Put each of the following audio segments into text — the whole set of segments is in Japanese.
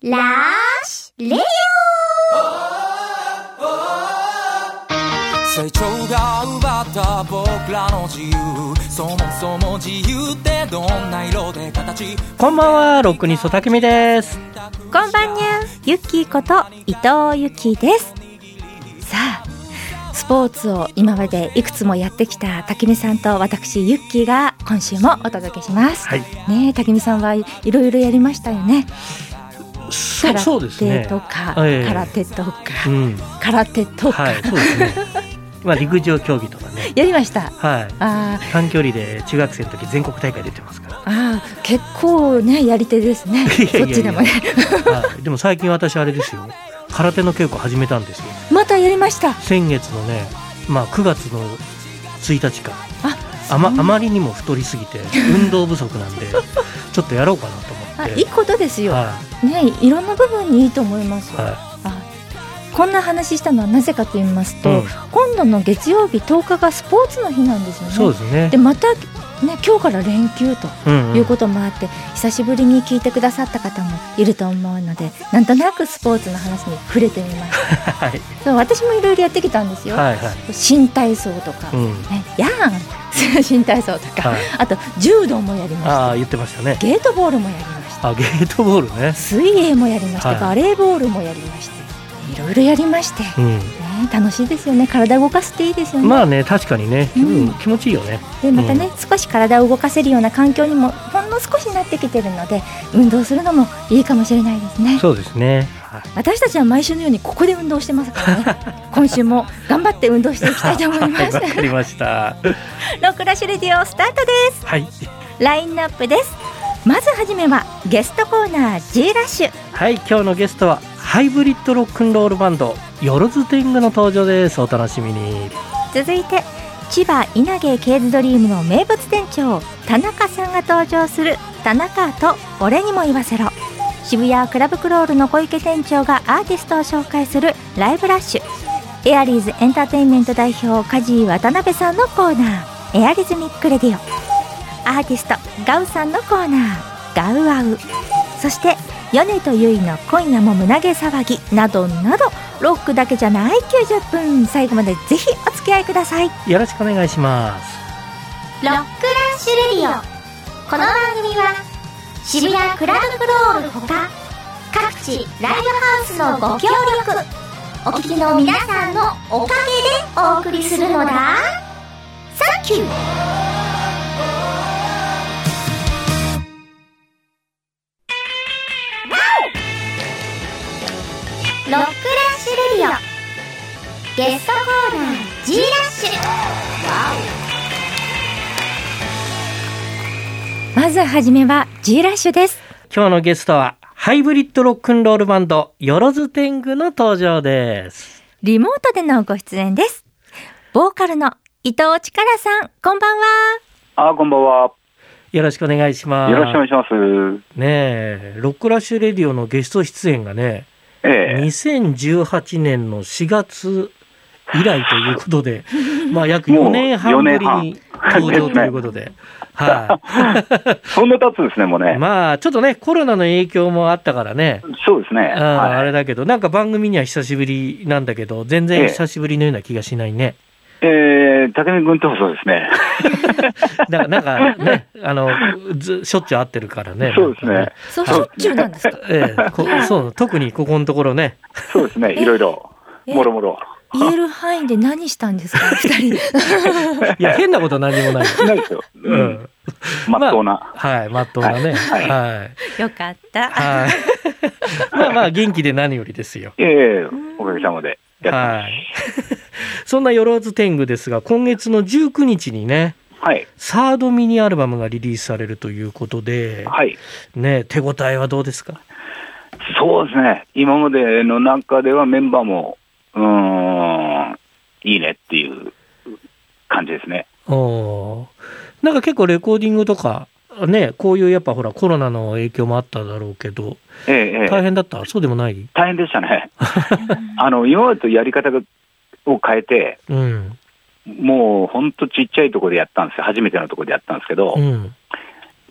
라시 레디오成長が奪った僕らの自由そもそも自由ってどんな色で形こんばんは、ロックニストたけみです。 こんばんにゃ、ゆきこと伊藤ゆきです。さあ、スポーツを今までいくつもやってきたたけみさんと私ゆっきーが今週もお届けします、 はいねえ、たけみさんはいろいろやりましたよね。 そうですね。 空手とか、空手とか、空手とか、 はい、そうですね。まあ陸上競技とかね。 やりました。 はい。短距離で中学生の時全国大会出てますから。 結構ねやり手ですね。そっちでもね。 はい。でも最近私あれですよ。空手の稽古始めたんですよ。 またやりました。 先月のね、まあ9月の1日か。あまりにも太りすぎて運動不足なんでちょっとやろうかなと思って。 いいことですよ。ね、いろんな部分にいいと思います。こんな話したのはなぜかと言いますと、今度の月曜日10日がスポーツの日なんですよね。 そうですね。 でまたね、今日から連休ということもあって、久しぶりに聞いてくださった方もいると思うので、なんとなくスポーツの話に触れてみました、はい、そう私もいろいろやってきたんですよ、はいはい、新体操とか、新体操とか、あと柔道もやりました。 言ってましたね。 ゲートボールもやりました。 ゲートボールね。 水泳もやりました、バレーボールもやりました。いろいろやりまして、楽しいですよね。体動かすっていいですよね。 まあね、確かにね、気持ちいいよね。 でまたね、少し体を動かせるような環境にもほんの少しなってきてるので、運動するのもいいかもしれないですね。 そうですね、 私たちは毎週のようにここで運動してますからね今週も頑張って運動していきたいと思いますわかりましたロックラッシュレディオスタートです。 はい、 ラインナップです。まずはじめはゲストコーナー G ラッシュ。 はい、今日のゲストはハイブリッドロックンロールバンドよろず天狗の登場です。お楽しみに。 続いて千葉稲毛ケーズドリームの名物店長田中さんが登場する田中と俺にも言わせろ。渋谷クラブクロールの小池店長がアーティストを紹介するライブラッシュ。エアリーズエンターテインメント代表梶井渡辺さんのコーナーエアリズミックレディオ。アーティストガウさんのコーナーガウアウ。そして米とゆいの今夜も胸毛騒ぎなどなど、ロックだけじゃない90分、最後までぜひお付き合いください。 よろしくお願いします。 ロックラッシュレディオ。この番組は渋谷クラブクロールほか各地ライブハウスのご協力、お聞きの皆さんのおかげでお送りするのだ。サンキュー。ロックラッシュレディオゲストコーナー G ラッシュ。まずはじめは G ラッシュです。 今日のゲストはハイブリッドロックンロールバンドよろず天狗の登場です。 リモートでのご出演です。ボーカルの伊藤力さん、こんばんは。 こんばんは。 よろしくお願いします。 よろしくお願いします。 ねえ、ロックラッシュレディオのゲスト出演がね、2018年の4月以来ということで、まあ約4年半ぶりに登場ということで、 そんな経つんですね、もうね。 まあちょっとね、コロナの影響もあったからね。 そうですね。 あれだけど、なんか番組には久しぶりなんだけど、全然久しぶりのような気がしないね。 竹見君ともそうですね。 なんかね、しょっちゅう会ってるからね。 そうですね。 そう、しょっちゅうなんですか。 そう、特にここのところね。 そうですね、いろいろ、もろもろ。 言える範囲で何したんですか、二人。 いや、変なこと何もない。 ないですよ。まっとうな。 はい、まっとうなね。はい。よかった。 はい。まあ元気で何よりですよ。 おかげさまで。 はい。そんなよろず天狗ですが、今月の19日にね、サードミニアルバムがリリースされるということで、ね、手応えはどうですか？ そうですね、今までの中ではメンバーもいいねっていう感じですね。 なんか結構レコーディングとかね、こういうやっぱほらコロナの影響もあっただろうけど、大変だった？そうでもない？ 大変でしたね。今までとやり方を変えて、もうほんとちっちゃいところでやったんですよ。初めてのところでやったんですけど、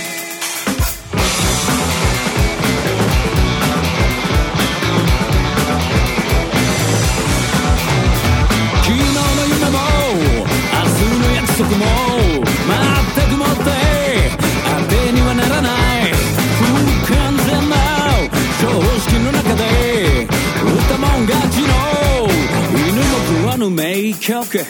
名曲それが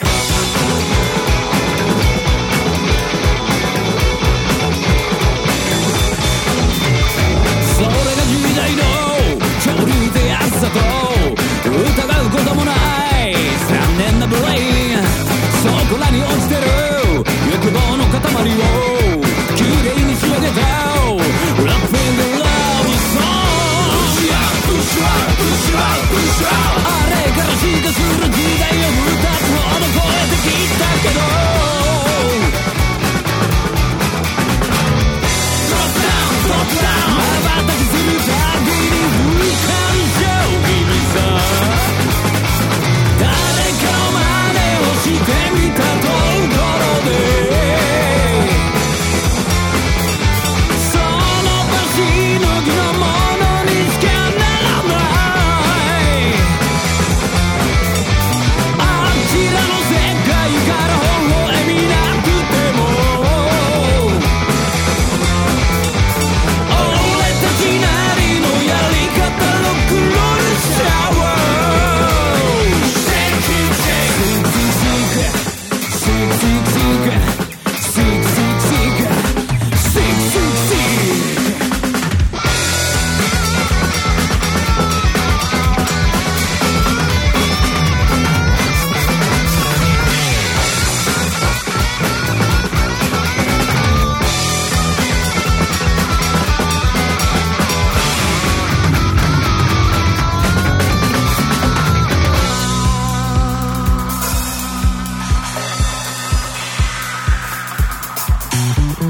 時代の潮流で安さと疑うこともない残念なブレインそこらに落ちてる欲望の塊を綺麗に仕上げた Rapping the love song Push out, push out, push out, push out あれから進化する時代を2つほど超えてきたけど Drop down, drop down 瞬きするたびに浮かんじゃう君さ誰かを真似をしてみたところで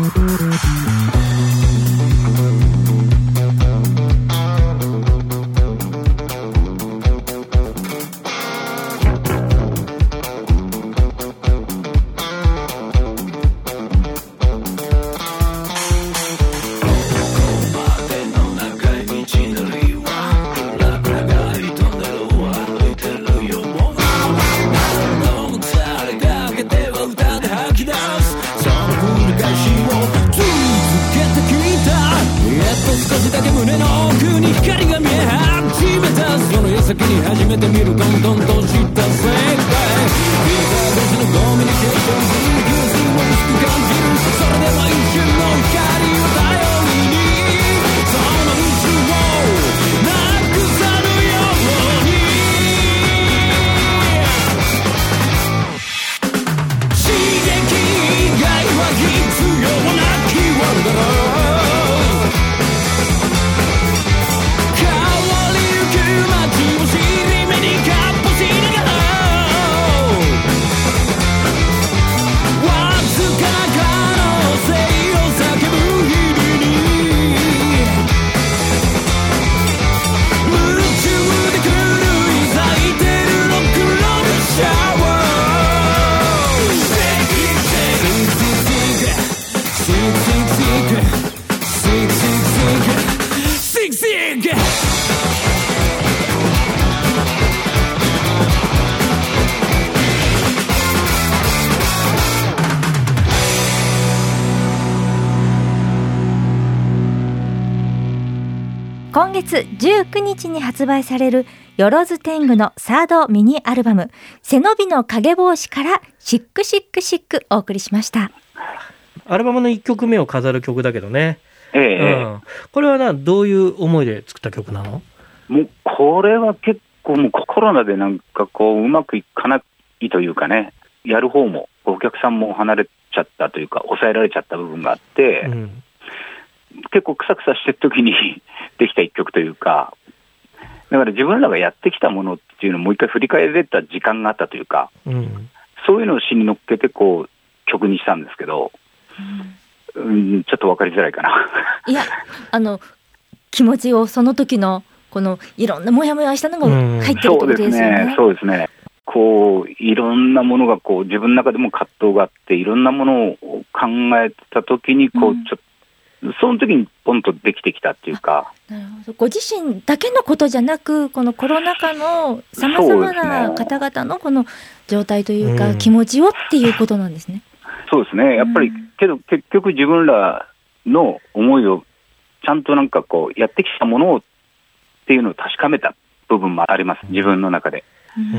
今月19日に発売されるよろず天狗のサードミニアルバム背伸びの影帽子からシックシックシックお送りしました。 アルバムの1曲目を飾る曲だけどね、これはどういう思いで作った曲なの？ もうこれは結構もうコロナでなんかこううまくいかないというかね、やる方もお客さんも離れちゃったというか抑えられちゃった部分があって、結構クサクサしてる時にできた一曲というか、だから自分らがやってきたものっていうのをもう一回振り返れた時間があったというか、そういうのを詩に乗っけてこう曲にしたんですけど、ちょっと分かりづらいかな。 いや気持ちをその時のこのいろんなモヤモヤしたのが入ってるってことですよね。 そうですね。こういろんなものがこう自分の中でも葛藤があって、いろんなものを考えた時にこうちょっとその時にポンとできてきたっていうか。 なるほど。ご自身だけのことじゃなく、このコロナ禍のさまざまな方々のこの状態というか、気持ちをっていうことなんですね。 そうですね。やっぱりけど結局自分らの思いをちゃんとなんかこうやってきたものをっていうのを確かめた部分もあります、自分の中で。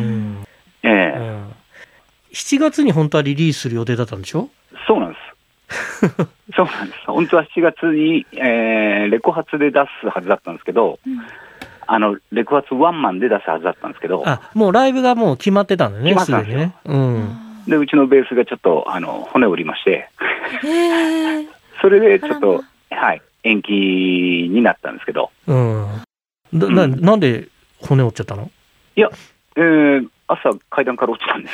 7月に本当はリリースする予定だったんでしょ？ そうなんです。そうなんです。本当は7月に、レコ発で出すはずだったんですけど、レコ発ワンマンで出すはずだったんですけど、 もうライブがもう決まってたんだね。 決まったんですよ。でうちのベースがちょっと骨を折りまして、それでちょっと、延期になったんですけど、なんで骨折っちゃったの？いや、朝階段から落ちたんです。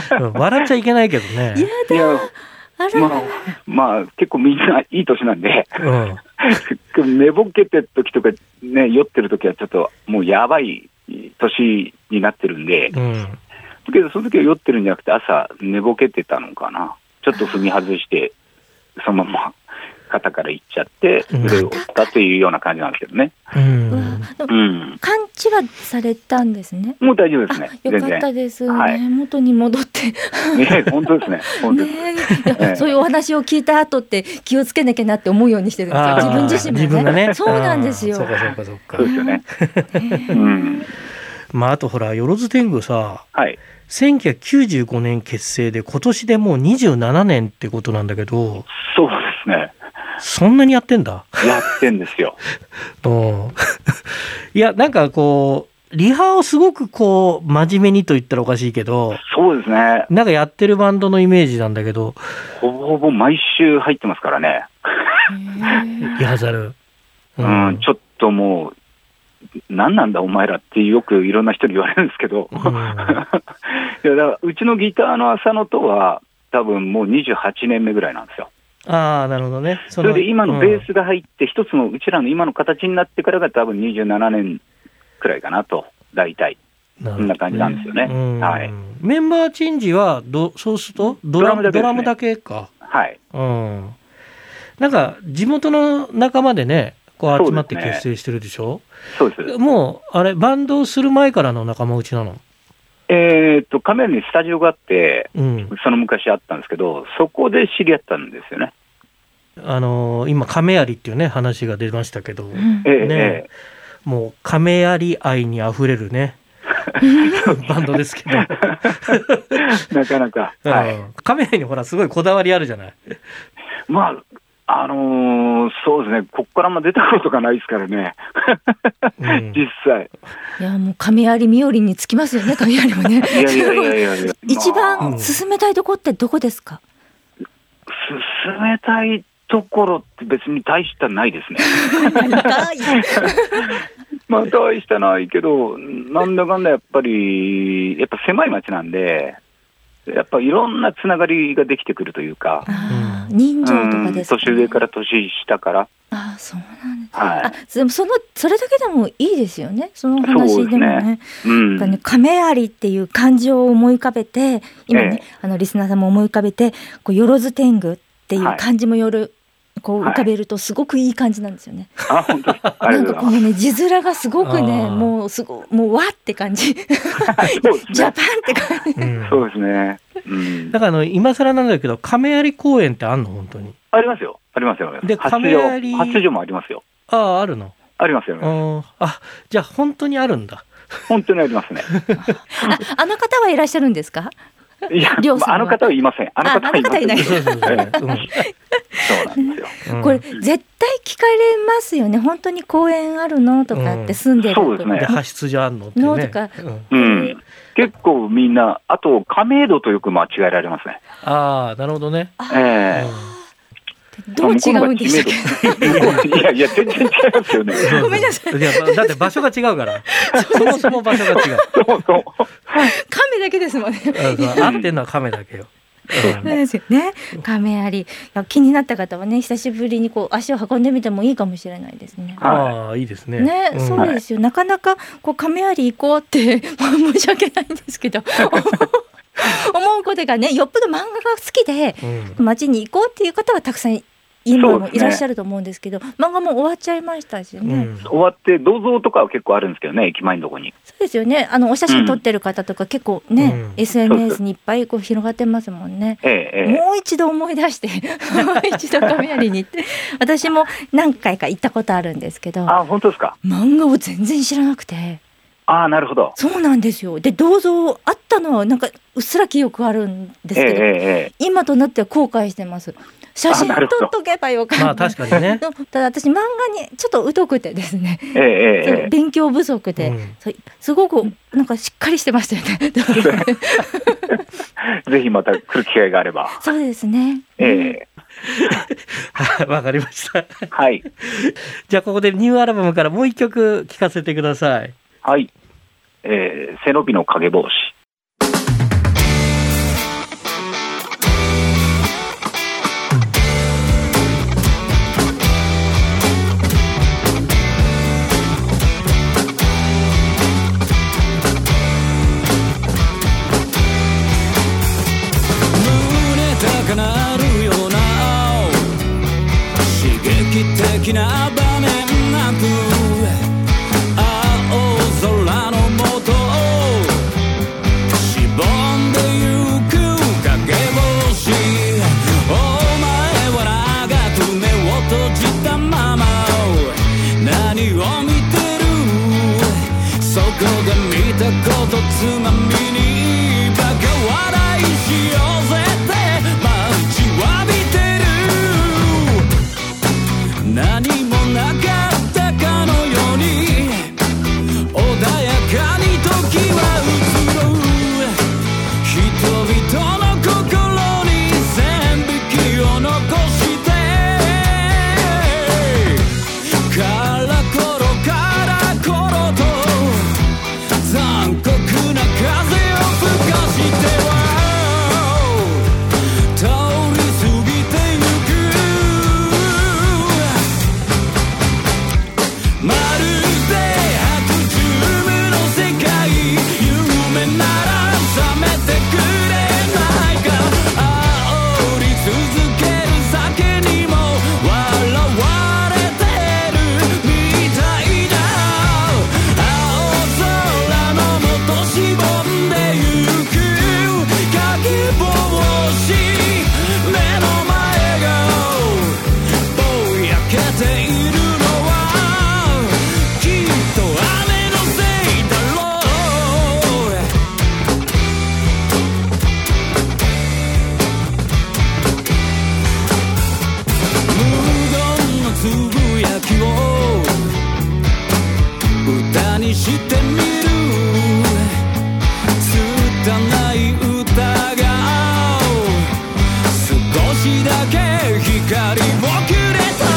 笑っちゃいけないけどね。 いやまあ結構みんないい年なんで、寝ぼけてる時とかね、酔ってる時はちょっともうやばい年になってるんで、だけどその時は酔ってるんじゃなくて朝寝ぼけてたのかな。ちょっと踏み外してそのまま肩からいっちゃって腕を折ったというような感じなんですけどね。 完治はされたんですね。 もう大丈夫ですね。 よかったですね。元に戻って。 本当ですね。 そういうお話を聞いた後って気をつけなきゃなって思うようにしてるんですよ。自分自身もね。自分がね。そうなんですよ。 そうですよね。 あとほらよろず天狗さ、1995年結成で今年でもう27年ってことなんだけど。 そうですね。 そんなにやってんだ。 やってんですよ。 いやなんかこうリハをすごくこう真面目にと言ったらおかしいけど、 そうですね。 なんかやってるバンドのイメージなんだけど、 ほぼほぼ毎週入ってますからね。 やざる。 ちょっともう何なんだお前らってよくいろんな人に言われるんですけど、いやだからうちのギターの浅野とは多分もう28年目ぐらいなんですよ。 なるほどね。 それで今のベースが入って、一つのうちらの今の形になってからが多分27年くらいかなと、大体。そんな感じなんですよね。はい。 メンバーチェンジはそうするとドラムだけか。 はい。 なんか地元の仲間でね、こう集まって結成してるでしょ。 そうです。 もうあれバンドをする前からの仲間内なの？ カメラにスタジオがあって、その昔あったんですけど、そこで知り合ったんですよね。 今亀有っていうね話が出ましたけど、もう亀有愛にあふれるね。バンドですけどなかなか、 カメラにほらすごいこだわりあるじゃない。 まあそうですね、ここから出たことがないですからね、実際。 いやもう亀有みよりにつきますよね、亀有もね。 いや一番進めたいところってどこですか？ 進めたいところって別に大したないですね。まあ大したないけど、なんだかんだやっぱ狭い町なんで、やっぱいろんなつながりができてくるというか、 人情とかですかね。 年上から年下から。 そうなんです。でもそれだけでもいいですよね、その話でもね。亀有っていう漢字を思い浮かべて、今ね、リスナーさんも思い浮かべて、よろず天狗っていう漢字もこう浮かべるとすごくいい感じなんですよね。 本当ですか。 なんかこのね字面がすごくね、もうわって感じ。ジャパンって感じ。 そうですね。 だから今更なんだけど、亀有公園ってあんの？本当に。 ありますよ。で、亀有発情もありますよ。 あるの？ ありますよ。 じゃあ本当にあるんだ。 本当にありますね。 あの方はいらっしゃるんですか？ いや、あの方はいません。あの方はいない。そうなんですよ。これ絶対聞かれますよね。本当に公園あるのとかって住んでる。 そうですね。 派出所あるのってね。 とか。 結構みんな、あと亀戸とよく間違えられますね。 なるほどね。 どう違うんでしたっけ？ いや全然違いますよね。 ごめんなさい。 だって場所が違うから。そもそも場所が違う。 亀だけですもんね。 合ってんのは亀だけよ。 そうですよね。亀有、気になった方はね、久しぶりに足を運んでみてもいいかもしれないですね。 いいですね。 ね、そうですよ。なかなか亀有行こうって申し訳ないんですけど。思うことがね、よっぽど漫画が好きで街に行こうっていう方はたくさん今もいらっしゃると思うんですけど、漫画も終わっちゃいましたしね。 終わって銅像とかは結構あるんですけどね、駅前のとこに。 そうですよね。お写真撮ってる方とか結構ね、SNS にいっぱい広がってますもんね。もう一度思い出してもう一度亀有に行って、私も何回か行ったことあるんですけど。 本当ですか？ 漫画を全然知らなくて。 なるほど。 そうなんですよ。で、銅像あったのはなんかうっすら記憶あるんですけど、今となっては後悔してます。写真撮っとけばよかった。 確かにね。 ただ私漫画にちょっと疎くてですね、勉強不足で、すごくなんかしっかりしてましたよね。 ぜひまた来る機会があれば。 そうですね。 わかりました。 はい。 じゃあここでニューアルバムからもう一曲聴かせてください。 はい。背伸びの影帽子。 高鳴るような刺激的な場面なく青空の下しぼんでゆく影星、お前は長く目を閉じたまま何を見てる、そこで見たことつまみにバカ笑いしようぜ何もしてみる拙い歌が少しだけ光をくれた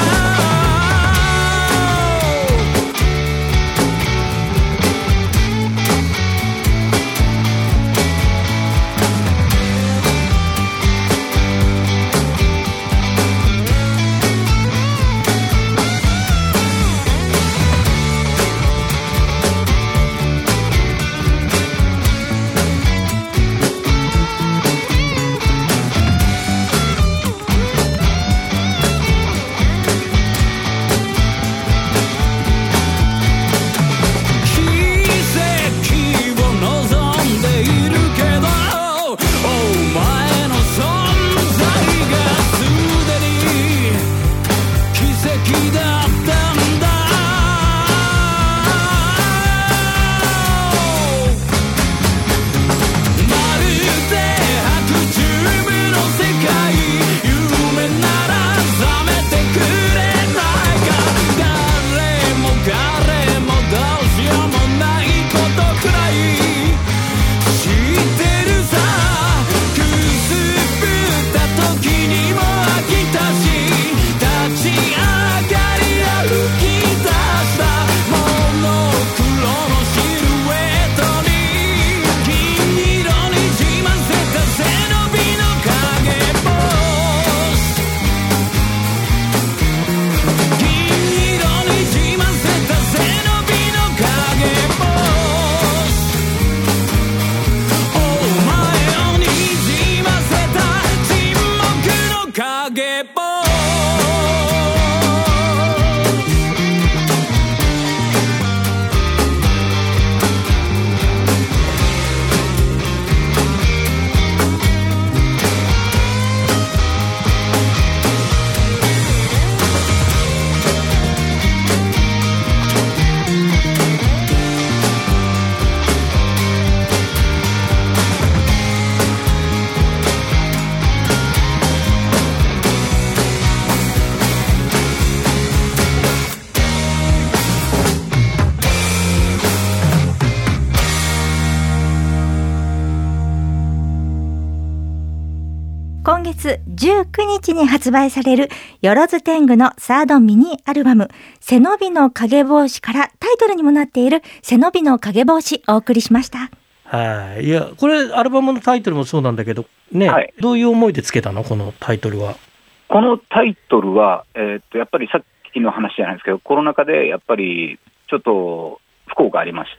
今月19日に発売されるよろず天狗のサードミニアルバム背伸びの影帽子からタイトルにもなっている背伸びの影帽子お送りしました。 はい、いやこれアルバムのタイトルもそうなんだけどね、はい、どういう思いでつけたのこのタイトルは。 このタイトルは、やっぱりさっきの話じゃないですけどコロナ禍でやっぱりちょっと不幸がありまして、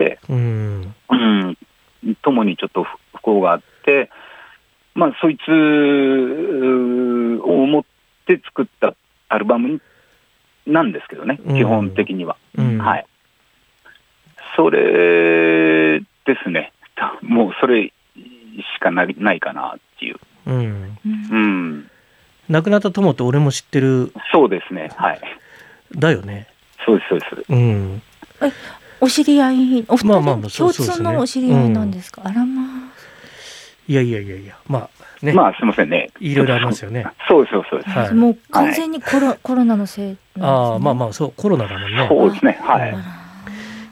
共にちょっと不幸があって、まあ、そいつを思って作ったアルバムなんですけどね、基本的には、はい、それですね。もうそれしかないかなっていう、 亡くなった友って俺も知ってる。 そうですね、はい、 だよね。 そうですそうです、 お知り合い、お二人共通のお知り合いなんですか。あらまあ。 いやまあね、 まあすみませんね、いろいろありますよね。 そうですそうです、 はい、もう完全にコロナのせいなんですね。 ああ、まあそうコロナだもんね。 そうですね、はい。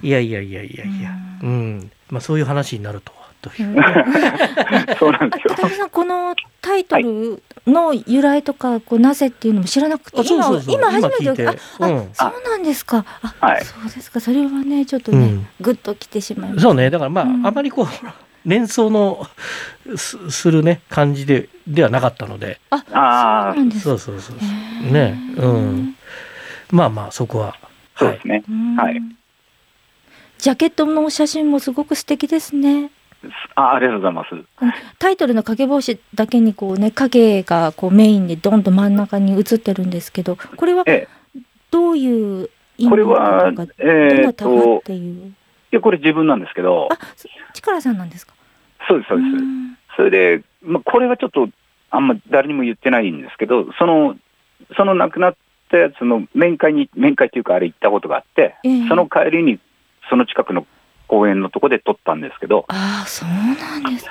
いや、まあそういう話になるとはという。 そうなんですよ。 高木さん、このタイトルの由来とかなぜっていうのも知らなくて、今初めてそうなんですか。そうですか。それはねちょっとね、グッときてしまいました。 そうね、だからまあ、あまりこう連想のするね感じではなかったので。 そうなんですか。 そうね、まあそこはそうですね。はい。 ジャケットの写真もすごく素敵ですね。 ありがとうございます。 タイトルの影帽子だけにこうね、影がこうメインでドンと真ん中に映ってるんですけど、これはどういう意味とか、どなたがっていう。 いや、これ自分なんですけど。 力さんなんですか。 そうです。それで、これはちょっとあんま誰にも言ってないんですけど、その亡くなったやつの面会というかあれ行ったことがあって、その帰りにその近くの公園のとこで撮ったんですけど。 そうなんです。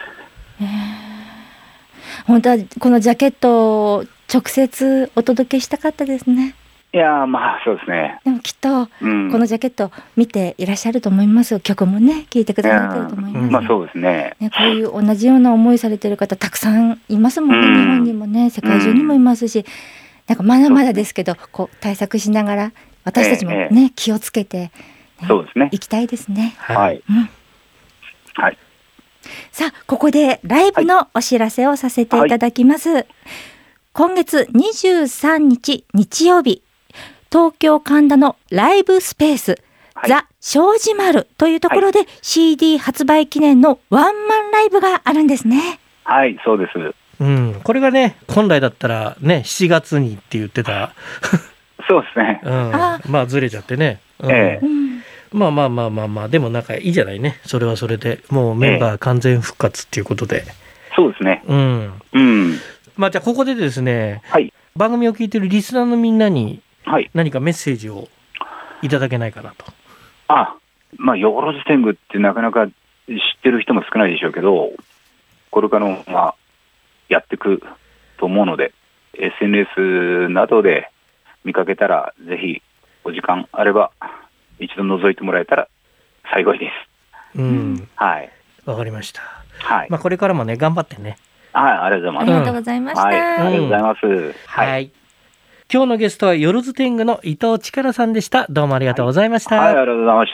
本当はこのジャケットを直接お届けしたかったですね。 いやまあそうですね。 でもきっとこのジャケット見ていらっしゃると思います。曲もね聴いてくださってると思います。 まあそうですね。 こういう同じような思いされてる方たくさんいますもんね。日本にもね、世界中にもいますし、なんかまだまだですけど、こう対策しながら私たちもね、気をつけて、 そうですね。 行きたいですね。 はい。はい。 さあここでライブのお知らせをさせていただきます。今月23日日曜日、東京神田のライブスペース、ザ・庄司丸というところで CD 発売記念のワンマンライブがあるんですね。 はい、そうです。 これがね、本来だったらね、7月にって言ってた。 そうですね。 まあずれちゃってね。まあでもなんかいいじゃないね。それはそれでもうメンバー完全復活っていうことで。 そうですね。 まあじゃあここでですね、 番組を聞いてるリスナーのみんなに何かメッセージをいただけないかなと。 まあよろず天狗ってなかなか知ってる人も少ないでしょうけど、これからもやっていくと思うので、 SNS などで見かけたらぜひお時間あれば一度覗いてもらえたら幸いです。はい。 わかりました。 はい。 まあこれからもね頑張ってね。 はい、ありがとうございます。 ありがとうございました。 ありがとうございます。 はい。今日のゲストはよろず天狗の伊藤力さんでした。どうもありがとうございました。 はい、ありがとうございました。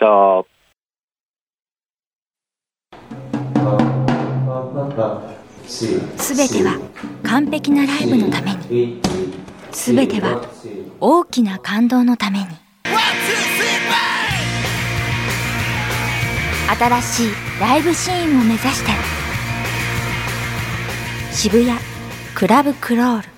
すべては完璧なライブのために、すべては大きな感動のために。新しいライブシーンを目指して、渋谷クラブクロール。